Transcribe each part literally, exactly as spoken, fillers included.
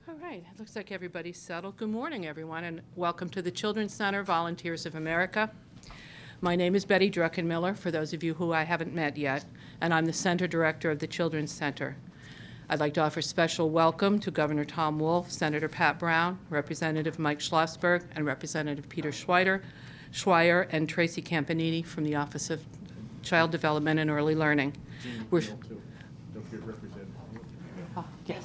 All right, it looks like everybody's settled. Good morning, everyone, and welcome to the Children's Center Volunteers of America. My name is Betty Druckenmiller, for those of you who I haven't met yet, and I'm the Center Director of the Children's Center. I'd like to offer special welcome to Governor Tom Wolf, Senator Pat Brown, Representative Mike Schlossberg, and Representative Peter Schweider, Schweier, and Tracy Campanini from the Office of Child Development and Early Learning. We're, Don't forget Representative. oh, yes.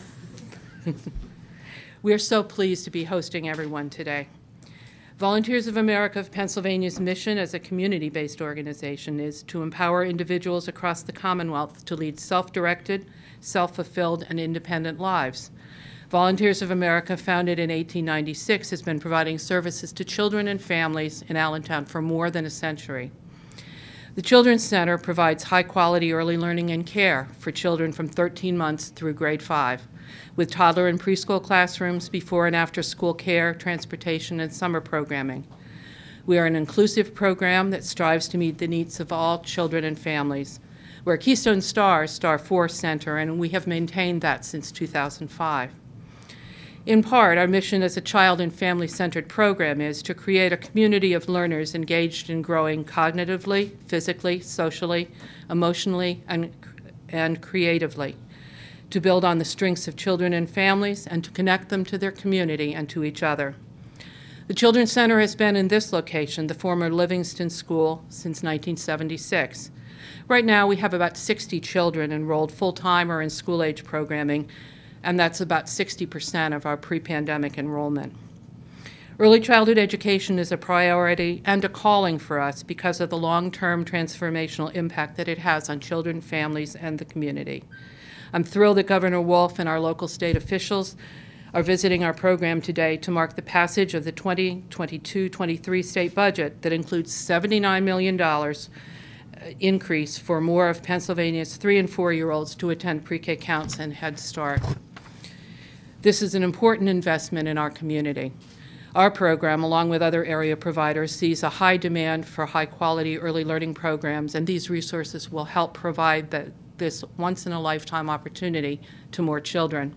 We are so pleased to be hosting everyone today. Volunteers of America of Pennsylvania's mission as a community-based organization is to empower individuals across the Commonwealth to lead self-directed, self-fulfilled, and independent lives. Volunteers of America, founded in eighteen ninety-six, has been providing services to children and families in Allentown for more than a century. The Children's Center provides high-quality early learning and care for children from thirteen months through grade five, with toddler and preschool classrooms, before and after school care, transportation, and summer programming. We are an inclusive program that strives to meet the needs of all children and families. We're a Keystone Star, Star four Center, and we have maintained that since two thousand five. In part, our mission as a child and family-centered program is to create a community of learners engaged in growing cognitively, physically, socially, emotionally, and, and creatively, to build on the strengths of children and families, and to connect them to their community and to each other. The Children's Center has been in this location, the former Livingston School, since nineteen seventy-six. Right now, we have about sixty children enrolled full-time or in school-age programming, and that's about sixty percent of our pre-pandemic enrollment. Early childhood education is a priority and a calling for us because of the long-term transformational impact that it has on children, families, and the community. I'm thrilled that Governor Wolf and our local state officials are visiting our program today to mark the passage of the twenty twenty-two twenty-three state budget that includes seventy-nine million dollars increase for more of Pennsylvania's three and four-year-olds to attend pre-K counts and Head Start. This is an important investment in our community. Our program, along with other area providers, sees a high demand for high-quality early learning programs, and these resources will help provide the, this once-in-a-lifetime opportunity to more children.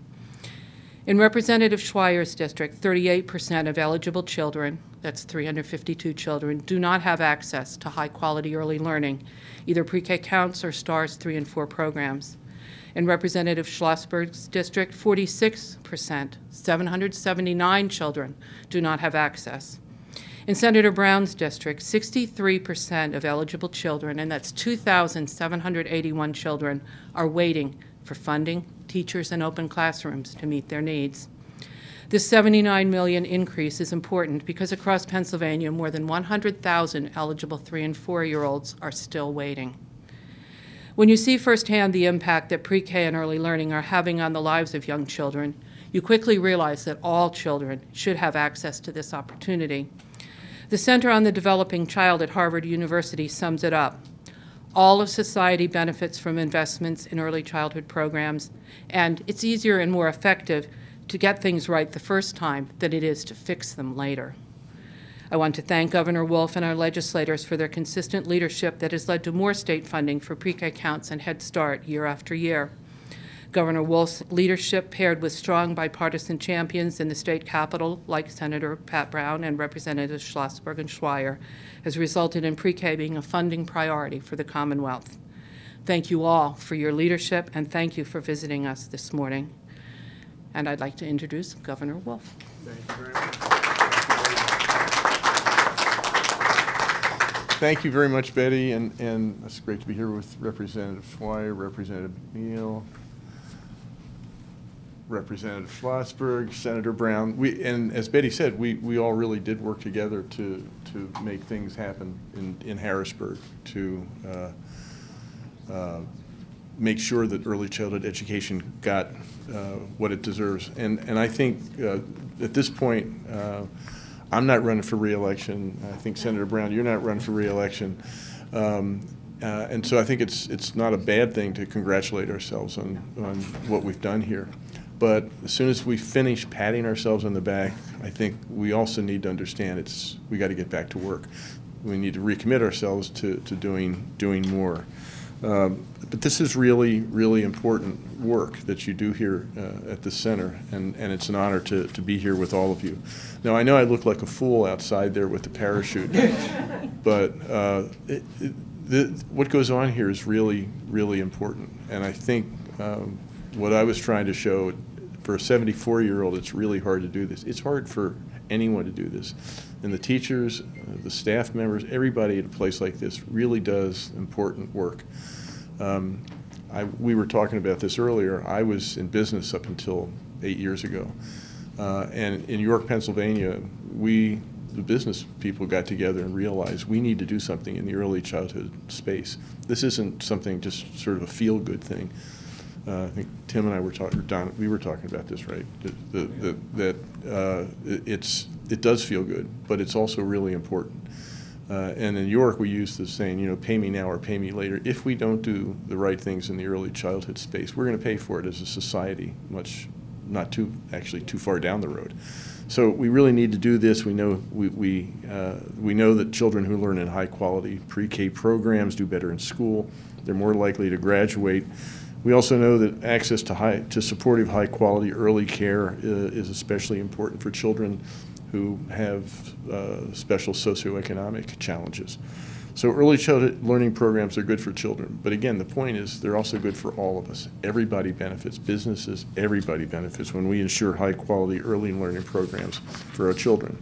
In Representative Schweier's district, thirty-eight percent of eligible children, that's three hundred fifty-two children, do not have access to high-quality early learning, either pre-K counts or STARS three and four programs. In Representative Schlossberg's district, forty-six percent, seven hundred seventy-nine children, do not have access. In Senator Brown's district, sixty-three percent of eligible children, and that's two thousand seven hundred eighty-one children, are waiting for funding, teachers, and open classrooms to meet their needs. This seventy-nine million dollars increase is important because across Pennsylvania, more than one hundred thousand eligible three and four-year-olds are still waiting. When you see firsthand the impact that pre-K and early learning are having on the lives of young children, you quickly realize that all children should have access to this opportunity. The Center on the Developing Child at Harvard University sums it up. All of society benefits from investments in early childhood programs, and it's easier and more effective to get things right the first time than it is to fix them later. I want to thank Governor Wolf and our legislators for their consistent leadership that has led to more state funding for pre-K counts and Head Start year after year. Governor Wolf's leadership, paired with strong bipartisan champions in the state capitol, like Senator Pat Brown and Representatives Schlossberg and Schweier, has resulted in pre-K being a funding priority for the Commonwealth. Thank you all for your leadership, and thank you for visiting us this morning. And I'd like to introduce Governor Wolf. Thank you very much. Thank you very much, Betty, and, and it's great to be here with Representative Schweier, Representative Neal, Representative Schlossberg, Senator Brown. We, and as Betty said, we, we all really did work together to, to make things happen in, in Harrisburg, to uh, uh, make sure that early childhood education got uh, what it deserves. And, and I think uh, at this point, uh, I'm not running for re-election. I think Senator Brown, you're not running for re-election. Um, uh, and so I think it's, it's not a bad thing to congratulate ourselves on, on what we've done here. But as soon as we finish patting ourselves on the back, I think we also need to understand it's, we got to get back to work. We need to recommit ourselves to, to doing, doing more. Um, but this is really, really important work that you do here uh, at the center, and, and it's an honor to, to be here with all of you. Now, I know I look like a fool outside there with the parachute, but uh, it, it, the, what goes on here is really, really important. And I think um, what I was trying to show, for a seventy-four-year-old, it's really hard to do this. It's hard for anyone to do this. And the teachers, uh, the staff members, everybody at a place like this really does important work. Um, I, we were talking about this earlier. I was in business up until eight years ago. Uh, and in York, Pennsylvania, we, the business people, got together and realized we need to do something in the early childhood space. This isn't something just sort of a feel-good thing. Uh, I think Tim and I were talking, Don, we were talking about this, right? The, the, the, that uh, it, it's, it does feel good, but it's also really important. Uh, and in York, we use the saying, you know, pay me now or pay me later. If we don't do the right things in the early childhood space, we're going to pay for it as a society, much, not too, actually too far down the road. So we really need to do this. We know, we, we, uh, we know that children who learn in high-quality pre-K programs do better in school. They're more likely to graduate. We also know that access to, high, to supportive, high-quality early care uh, is especially important for children who have uh, special socioeconomic challenges. So early childhood learning programs are good for children, but again, the point is they're also good for all of us. Everybody benefits, businesses, everybody benefits when we ensure high-quality early learning programs for our children.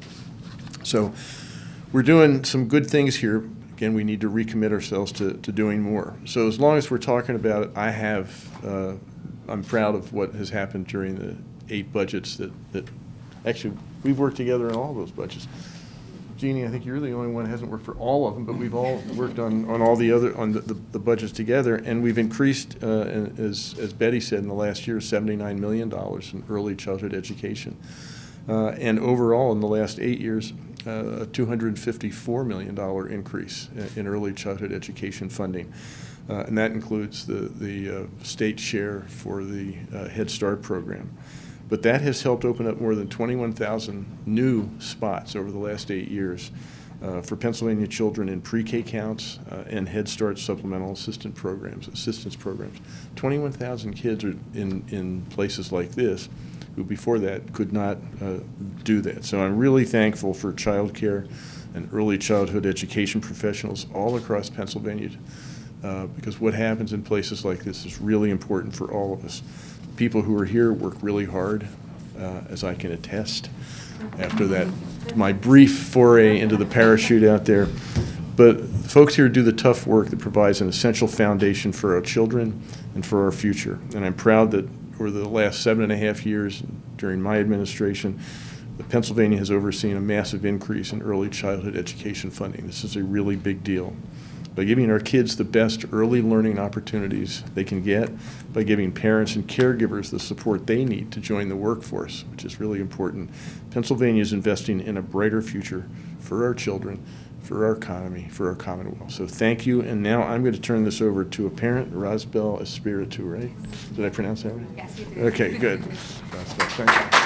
So we're doing some good things here. Again, we need to recommit ourselves to, to doing more. So as long as we're talking about it, I have, uh, I'm proud of what has happened during the eight budgets that, that actually, we've worked together on all those budgets. Jeannie, I think you're the only one who hasn't worked for all of them, but we've all worked on, on all the other, on the, the, the budgets together, and we've increased, uh, as, as Betty said, in the last year, seventy-nine million dollars in early childhood education. Uh, and overall, in the last eight years, uh, a two hundred fifty-four million dollars increase in, in early childhood education funding. Uh, and that includes the, the uh, state share for the uh, Head Start program. But that has helped open up more than twenty-one thousand new spots over the last eight years uh, for Pennsylvania children in pre-K counts uh, and Head Start supplemental assistant programs, assistance programs. twenty-one thousand kids are in, in places like this who before that could not uh, do that. So I'm really thankful for child care and early childhood education professionals all across Pennsylvania uh, because what happens in places like this is really important for all of us. People who are here work really hard, uh, as I can attest after that, my brief foray into the parachute out there. But folks here do the tough work that provides an essential foundation for our children and for our future. And I'm proud that over the last seven and a half years during my administration, Pennsylvania has overseen a massive increase in early childhood education funding. This is a really big deal. By giving our kids the best early learning opportunities they can get, by giving parents and caregivers the support they need to join the workforce, which is really important, Pennsylvania is investing in a brighter future for our children, for our economy, for our Commonwealth. So thank you, and now I'm going to turn this over to a parent, Rosbel Espiritu, right? Did I pronounce that right? Yes, you did. Okay, good. Rosbel, thank you.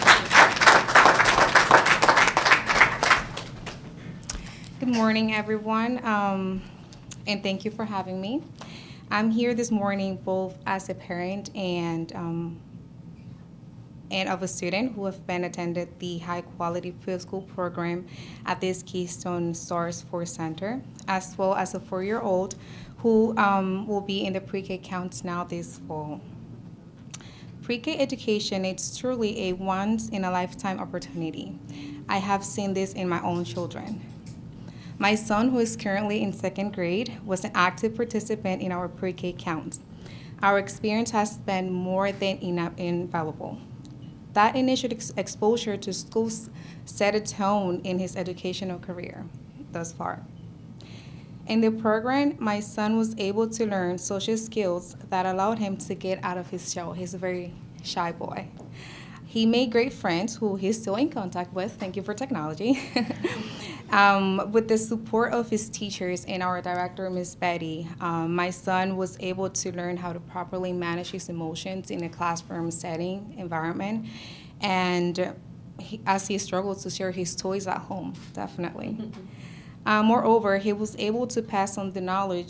Good morning, everyone, um, and thank you for having me. I'm here this morning both as a parent and um, and of a student who have been attended the high-quality preschool program at this Keystone Stars Force Center, as well as a four-year-old who um, will be in the pre-K counts now this fall. Pre-K education is truly a once-in-a-lifetime opportunity. I have seen this in my own children. My son, who is currently in second grade, was an active participant in our pre-K counts. Our experience has been more than invaluable. That initial ex exposure to schools set a tone in his educational career thus far. In the program, my son was able to learn social skills that allowed him to get out of his shell. He's a very shy boy. He made great friends who he's still in contact with. Thank you for technology. um, with the support of his teachers and our director, Miz Betty, um, my son was able to learn how to properly manage his emotions in a classroom setting environment, and he, as he struggled to share his toys at home, definitely. Uh, moreover, he was able to pass on the knowledge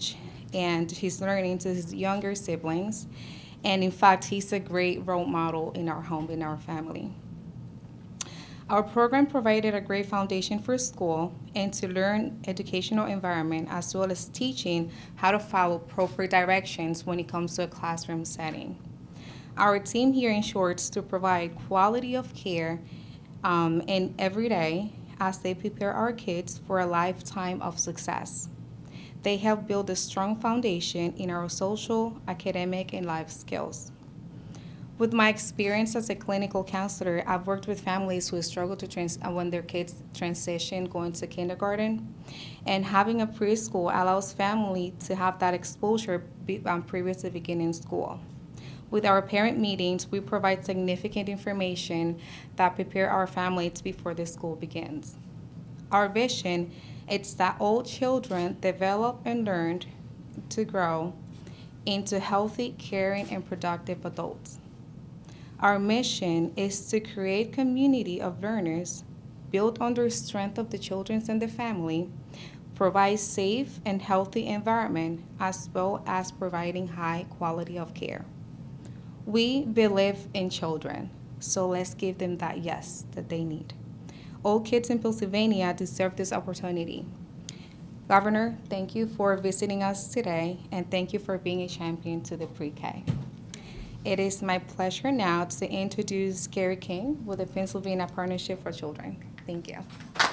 and his learning to his younger siblings. And in fact, he's a great role model in our home, in our family. Our program provided a great foundation for school and to learn educational environment, as well as teaching how to follow proper directions when it comes to a classroom setting. Our team here ensures to provide quality of care um, and every day as they prepare our kids for a lifetime of success. They help build a strong foundation in our social, academic, and life skills. With my experience as a clinical counselor, I've worked with families who struggle to trans- when their kids transition going to kindergarten. And having a preschool allows family to have that exposure be- um, previous to beginning school. With our parent meetings, we provide significant information that prepare our families before the school begins. Our vision is that all children develop and learn to grow into healthy, caring, and productive adults. Our mission is to create community of learners built on the strength of the children and the family, provide safe and healthy environment, as well as providing high quality of care. We believe in children, so let's give them that yes that they need. All kids in Pennsylvania deserve this opportunity. Governor, thank you for visiting us today, and thank you for being a champion to the pre-K. It is my pleasure now to introduce Carrie King with the Pennsylvania Partnership for Children. Thank you.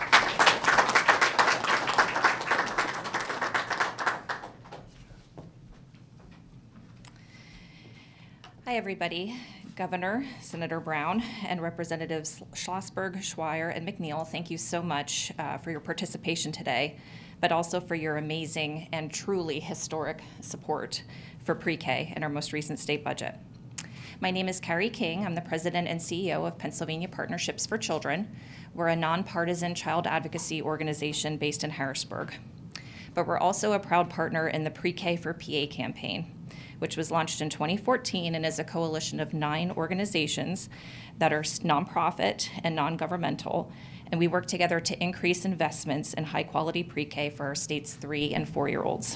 Hi, everybody. Governor, Senator Brown, and Representatives Schlossberg, Schweier, and McNeil, thank you so much uh, for your participation today, but also for your amazing and truly historic support for pre-K in our most recent state budget. My name is Carrie King. I'm the president and C E O of Pennsylvania Partnerships for Children. We're a nonpartisan child advocacy organization based in Harrisburg. But we're also a proud partner in the Pre-K for P A campaign, which was launched in twenty fourteen and is a coalition of nine organizations that are nonprofit and non-governmental, and we work together to increase investments in high-quality pre-K for our state's three and four-year-olds.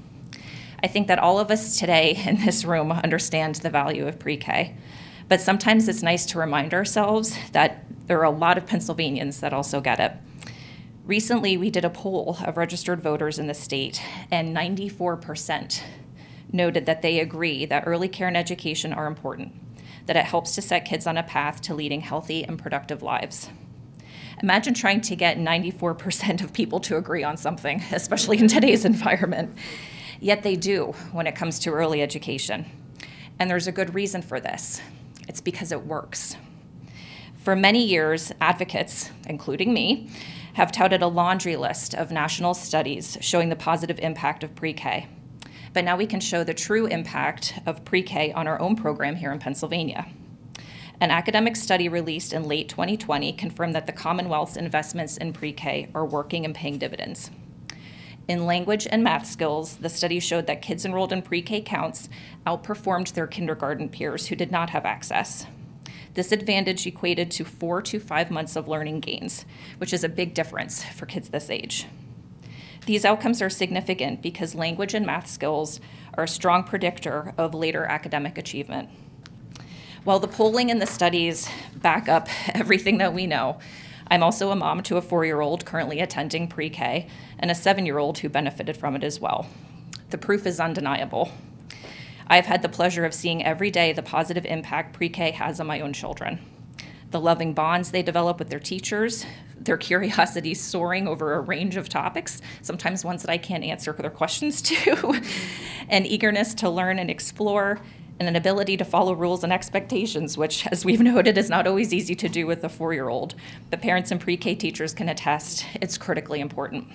I think that all of us today in this room understand the value of pre-K, but sometimes it's nice to remind ourselves that there are a lot of Pennsylvanians that also get it. Recently, we did a poll of registered voters in the state, and ninety-four percent noted that they agree that early care and education are important, that it helps to set kids on a path to leading healthy and productive lives. Imagine trying to get ninety-four percent of people to agree on something, especially in today's environment. Yet they do when it comes to early education. And there's a good reason for this. It's because it works. For many years, advocates, including me, have touted a laundry list of national studies showing the positive impact of pre-K. But now we can show the true impact of pre-K on our own program here in Pennsylvania. An academic study released in late twenty twenty confirmed that the Commonwealth's investments in pre-K are working and paying dividends. In language and math skills, the study showed that kids enrolled in pre-K counts outperformed their kindergarten peers who did not have access. This advantage equated to four to five months of learning gains, which is a big difference for kids this age. These outcomes are significant because language and math skills are a strong predictor of later academic achievement. While the polling and the studies back up everything that we know, I'm also a mom to a four-year-old currently attending pre-K and a seven-year-old who benefited from it as well. The proof is undeniable. I've had the pleasure of seeing every day the positive impact pre-K has on my own children. The loving bonds they develop with their teachers, their curiosity soaring over a range of topics, sometimes ones that I can't answer their questions to, and eagerness to learn and explore, and an ability to follow rules and expectations, which, as we've noted, is not always easy to do with a four-year-old. But parents and pre-K teachers can attest it's critically important.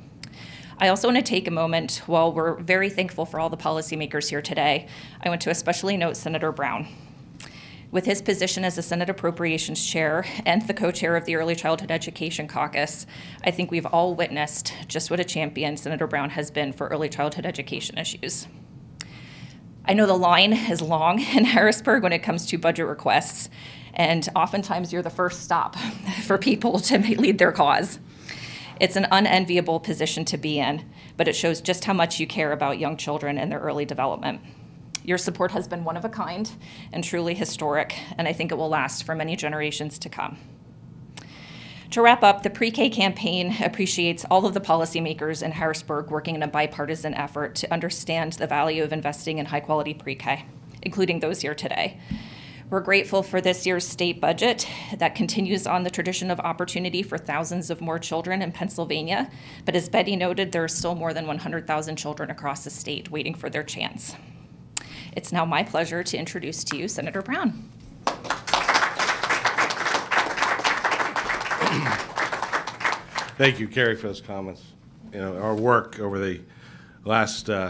I also want to take a moment, while we're very thankful for all the policymakers here today, I want to especially note Senator Brown. With his position as the Senate Appropriations Chair and the co-chair of the Early Childhood Education Caucus, I think we've all witnessed just what a champion Senator Brown has been for early childhood education issues. I know the line is long in Harrisburg when it comes to budget requests, and oftentimes you're the first stop for people to lead their cause. It's an unenviable position to be in, but it shows just how much you care about young children and their early development. Your support has been one of a kind and truly historic, and I think it will last for many generations to come. To wrap up, the pre-K campaign appreciates all of the policymakers in Harrisburg working in a bipartisan effort to understand the value of investing in high-quality pre-K, including those here today. We're grateful for this year's state budget that continues on the tradition of opportunity for thousands of more children in Pennsylvania, but as Betty noted, there are still more than one hundred thousand children across the state waiting for their chance. It's now my pleasure to introduce to you Senator Brown. Thank you, Carrie, for those comments. You know, our work over the last uh,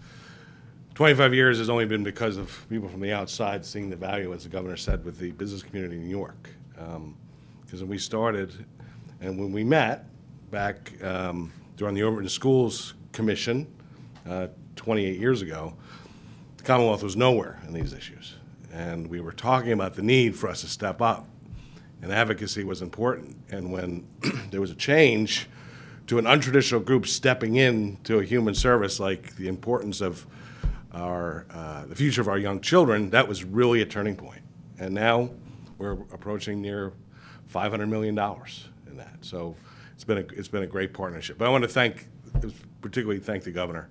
twenty-five years has only been because of people from the outside seeing the value, as the governor said, with the business community in New York. Because um, when we started and when we met back um, during the Urban Schools Commission uh, twenty-eight years ago, the Commonwealth was nowhere in these issues. And we were talking about the need for us to step up. And advocacy was important. And when there was a change to an untraditional group stepping in to a human service, like the importance of our, uh, the future of our young children, that was really a turning point. And now we're approaching near five hundred million dollars in that. So it's been a, it's been a great partnership. But I want to thank, particularly thank the governor.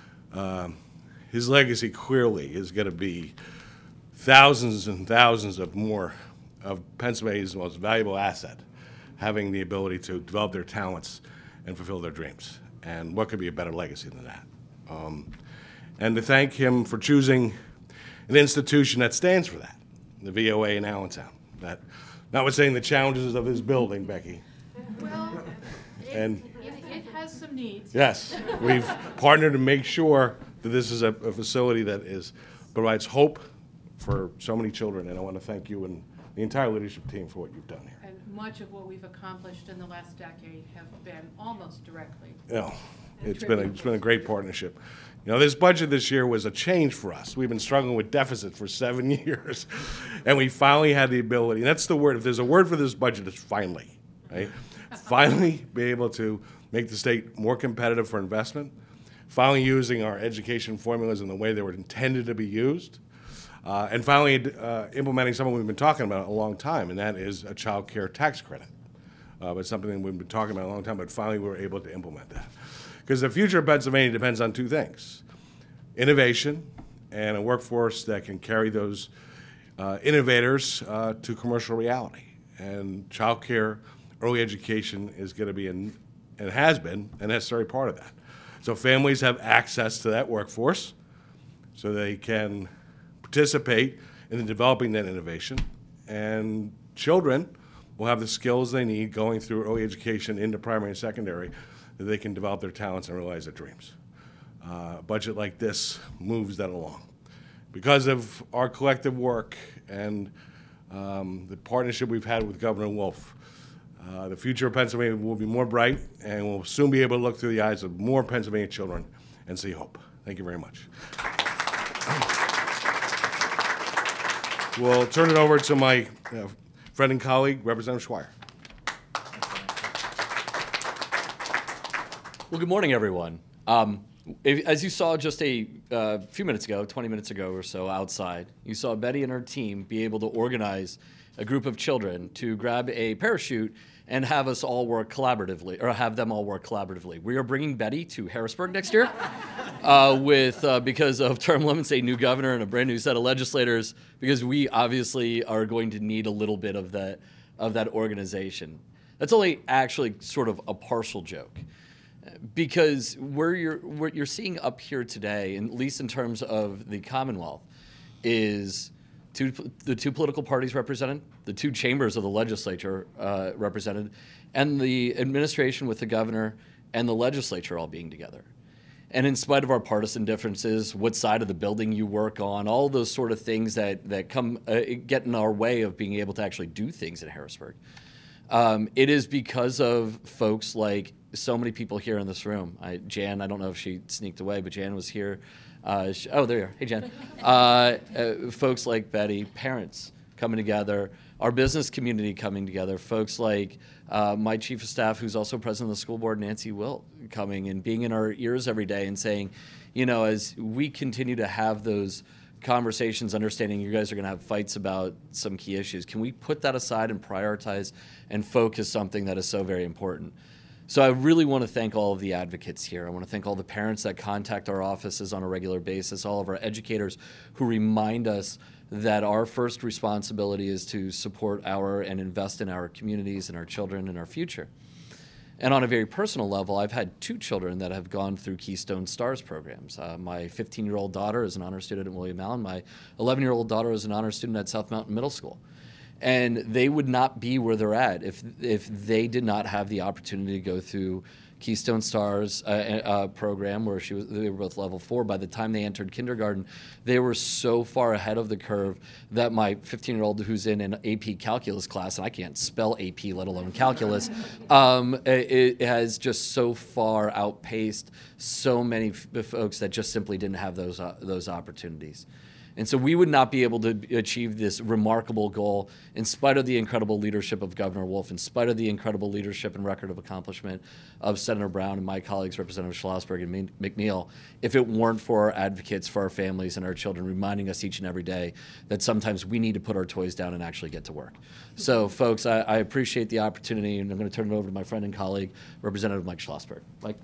Um, his legacy clearly is going to be thousands and thousands of more of Pennsylvania's most valuable asset, having the ability to develop their talents and fulfill their dreams. And what could be a better legacy than that? Um, and to thank him for choosing an institution that stands for that, the V O A in Allentown. That, notwithstanding the challenges of his building, Becky. Well, it, and it, it has some needs. Yes, we've partnered to make sure that this is a, a facility that is provides hope for so many children. And I want to thank you and the entire leadership team for what you've done here. And much of what we've accomplished in the last decade have been almost directly. You know, it's been a, it's been a great partnership. You know, this budget this year was a change for us. We've been struggling with deficit for seven years, and we finally had the ability. And that's the word. If there's a word for this budget, it's finally, right? Finally, be able to make the state more competitive for investment. Finally, using our education formulas in the way they were intended to be used. Uh, and finally, uh, implementing something we've been talking about a long time, and that is a child care tax credit. Uh, but something that we've been talking about a long time, but finally we were able to implement that. Because the future of Pennsylvania depends on two things: innovation and a workforce that can carry those uh, innovators uh, to commercial reality. And child care, early education is going to be, an, and has been, a necessary part of that. So families have access to that workforce so they can participate in developing that innovation, and children will have the skills they need going through early education into primary and secondary that they can develop their talents and realize their dreams. Uh, a budget like this moves that along. Because of our collective work and um, the partnership we've had with Governor Wolf, uh, the future of Pennsylvania will be more bright, and we'll soon be able to look through the eyes of more Pennsylvania children and see hope. Thank you very much. We'll turn it over to my uh, friend and colleague, Representative Schweier. Well, good morning, everyone. Um, if, as you saw just a uh, few minutes ago, twenty minutes ago or so outside, you saw Betty and her team be able to organize a group of children to grab a parachute and have us all work collaboratively, or have them all work collaboratively. We are bringing Betty to Harrisburg next year uh, with, uh, because of term limits, a new governor and a brand new set of legislators, because we obviously are going to need a little bit of that, of that organization. That's only actually sort of a partial joke. Because where you're, what you're seeing up here today, at least in terms of the Commonwealth, is two, the two political parties represented, the two chambers of the legislature uh, represented, and the administration with the governor and the legislature all being together. And in spite of our partisan differences, what side of the building you work on, all those sort of things that, that come uh, get in our way of being able to actually do things in Harrisburg, um, it is because of folks like so many people here in this room. I, Jan, I don't know if she sneaked away, but Jan was here. Uh, she, oh, there you are. Hey, Jan. Uh, uh, folks like Betty, parents coming together, our business community coming together, folks like uh, my chief of staff, who's also president of the school board, Nancy Wilt, coming and being in our ears every day and saying, you know, as we continue to have those conversations, understanding you guys are going to have fights about some key issues, can we put that aside and prioritize and focus something that is so very important? So I really want to thank all of the advocates here. I want to thank all the parents that contact our offices on a regular basis, all of our educators who remind us that our first responsibility is to support our and invest in our communities and our children and our future. And on a very personal level, I've had two children that have gone through Keystone STARS programs. Uh, my fifteen-year-old daughter is an honor student at William Allen. My eleven-year-old daughter is an honor student at South Mountain Middle School. And they would not be where they're at if if they did not have the opportunity to go through Keystone STARS uh, uh, program, where she was, they were both level four. By the time they entered kindergarten, they were so far ahead of the curve that my fifteen-year-old, who's in an A P calculus class, and I can't spell A P, let alone calculus, um, it, it has just so far outpaced so many f- folks that just simply didn't have those uh, those opportunities. And so we would not be able to achieve this remarkable goal in spite of the incredible leadership of Governor Wolf, in spite of the incredible leadership and record of accomplishment of Senator Brown and my colleagues, Representative Schlossberg and McNeil, if it weren't for our advocates, for our families and our children, reminding us each and every day that sometimes we need to put our toys down and actually get to work. So, folks, I, I appreciate the opportunity, and I'm going to turn it over to my friend and colleague, Representative Mike Schlossberg. Mike.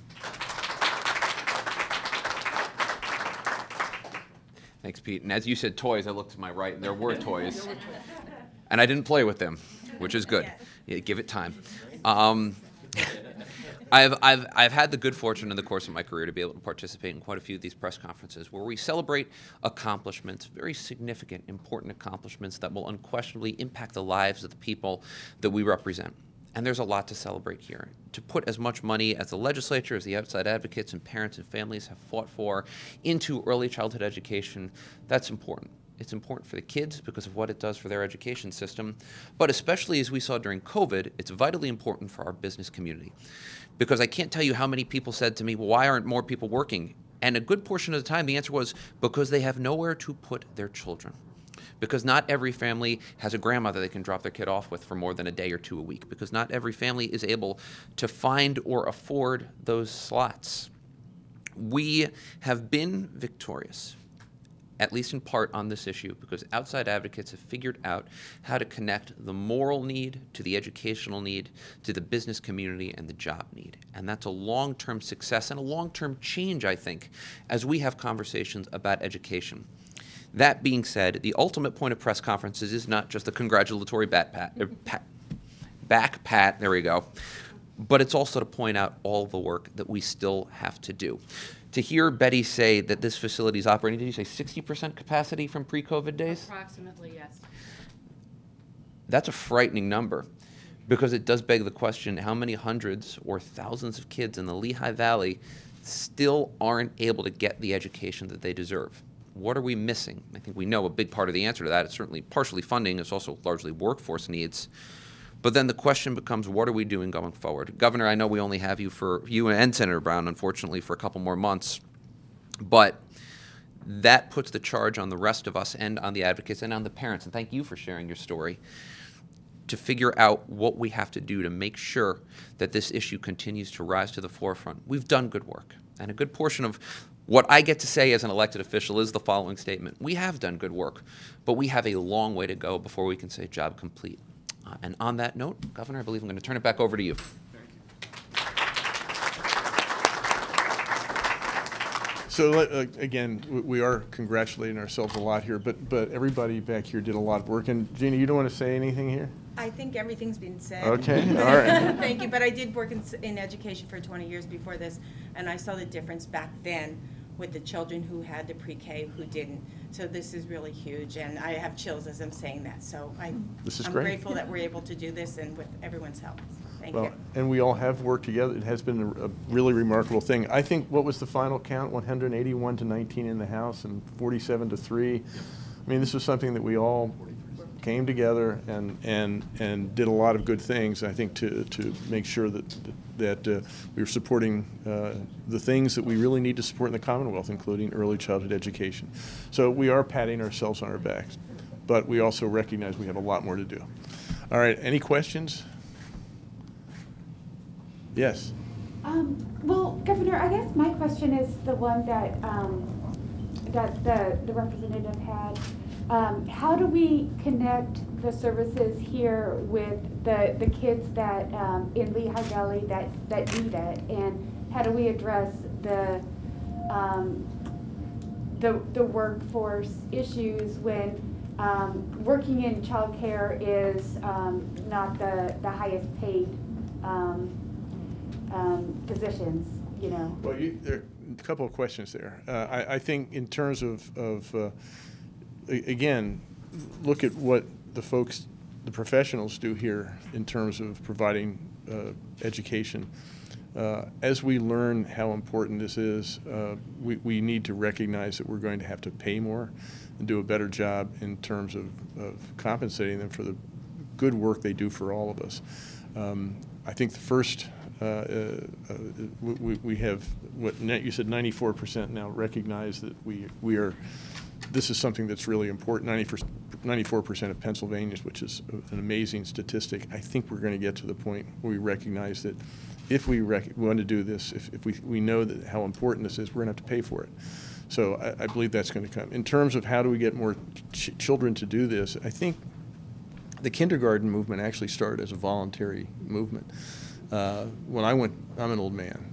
Thanks, Pete. And as you said toys, I looked to my right, and there were toys. And I didn't play with them, which is good. Yeah, give it time. Um, I've, I've, I've had the good fortune in the course of my career to be able to participate in quite a few of these press conferences where we celebrate accomplishments, very significant, important accomplishments that will unquestionably impact the lives of the people that we represent. And there's a lot to celebrate here. To put as much money as the legislature, as the outside advocates and parents and families have fought for into early childhood education, that's important. It's important for the kids because of what it does for their education system, but especially as we saw during COVID, it's vitally important for our business community. Because I can't tell you how many people said to me, well, why aren't more people working? And a good portion of the time, the answer was because they have nowhere to put their children. Because not every family has a grandmother they can drop their kid off with for more than a day or two a week. Because not every family is able to find or afford those slots. We have been victorious, at least in part on this issue, because outside advocates have figured out how to connect the moral need to the educational need, to the business community and the job need. And that's a long-term success and a long-term change, I think, as we have conversations about education. That being said, the ultimate point of press conferences is not just a congratulatory bat pat, er, pat, back pat, there we go, but it's also to point out all the work that we still have to do. To hear Betty say that this facility is operating, did you say sixty percent capacity from pre-COVID days? Approximately, yes. That's a frightening number because it does beg the question, how many hundreds or thousands of kids in the Lehigh Valley still aren't able to get the education that they deserve? What are we missing? I think we know a big part of the answer to that. It's certainly partially funding. It's also largely workforce needs. But then the question becomes, what are we doing going forward? Governor, I know we only have you for, you and Senator Brown, unfortunately, for a couple more months. But that puts the charge on the rest of us and on the advocates and on the parents. And thank you for sharing your story, to figure out what we have to do to make sure that this issue continues to rise to the forefront. We've done good work. And a good portion of what I get to say as an elected official is the following statement. We have done good work, but we have a long way to go before we can say job complete. Uh, and on that note, Governor, I believe I'm going to turn it back over to you. So uh, again, w- we are congratulating ourselves a lot here, but but everybody back here did a lot of work. And Gina, you don't want to say anything here? I think everything's been said. Okay, all right. Thank you, but I did work in, s- in education for twenty years before this, and I saw the difference back then with the children who had the pre-K who didn't. So this is really huge, and I have chills as I'm saying that. So I, This is I'm great. grateful that we're able to do this and with everyone's help. Thank Well, you. and we all have worked together. It has been a, a really remarkable thing. I think, what was the final count? one hundred eighty-one to nineteen in the House and forty-seven to three. I mean, this was something that we all came together and and and did a lot of good things, I think, to to make sure that that uh, we were supporting uh, the things that we really need to support in the Commonwealth, including early childhood education. So we are patting ourselves on our backs. but we also recognize we have a lot more to do. All right, any questions? Yes. Um, well, Governor, I guess my question is the one that um, that the, the representative had. Um, how do we connect the services here with the, the kids that um, in Lehigh Valley that, that need it, and how do we address the um, the, the workforce issues when um, working in childcare is um, not the, the highest paid um, um, positions, you know? Well, you, there are a couple of questions there. Uh, I, I think in terms of, of uh, a- again, look at what the folks, the professionals do here in terms of providing uh, education. Uh, as we learn how important this is, uh, we, we need to recognize that we're going to have to pay more and do a better job in terms of, of compensating them for the good work they do for all of us. Um, I think the first, uh, uh, uh, we, we have, what net, you said ninety-four percent now recognize that we, we are, this is something that's really important. ninety-four percent of Pennsylvanians, which is an amazing statistic. I think we're going to get to the point where we recognize that if we rec want to do this, if, if we, we know that how important this is, we're going to have to pay for it. So I, I believe that's going to come. In terms of how do we get more ch children to do this, I think the kindergarten movement actually started as a voluntary movement. Uh, when I went, I'm an old man.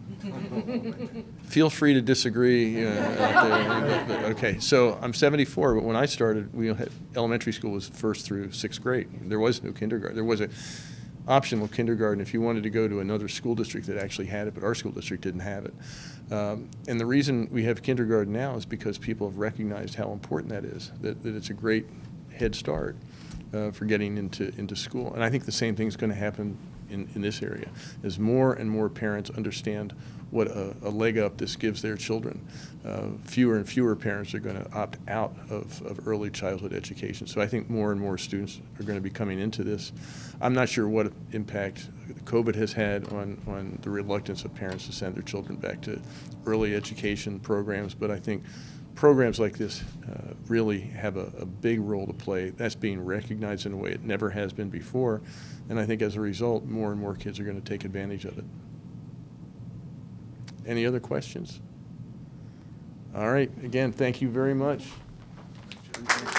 Feel free to disagree. Uh, out there, but, but, okay, so I'm seventy-four, but when I started, we had elementary school was first through sixth grade. There was no kindergarten. There was a optional kindergarten if you wanted to go to another school district that actually had it, but our school district didn't have it. Um, and the reason we have kindergarten now is because people have recognized how important that is, that, that it's a great head start uh, for getting into, into school. And I think the same thing is going to happen in, in this area. As more and more parents understand what a, a leg up this gives their children, uh, fewer and fewer parents are going to opt out of, of early childhood education. So I think more and more students are going to be coming into this. I'm not sure what impact COVID has had on, on the reluctance of parents to send their children back to early education programs, but I think programs like this uh, really have a, a big role to play. That's being recognized in a way it never has been before, and I think as a result, more and more kids are going to take advantage of it. Any other questions? All right, again, thank you very much.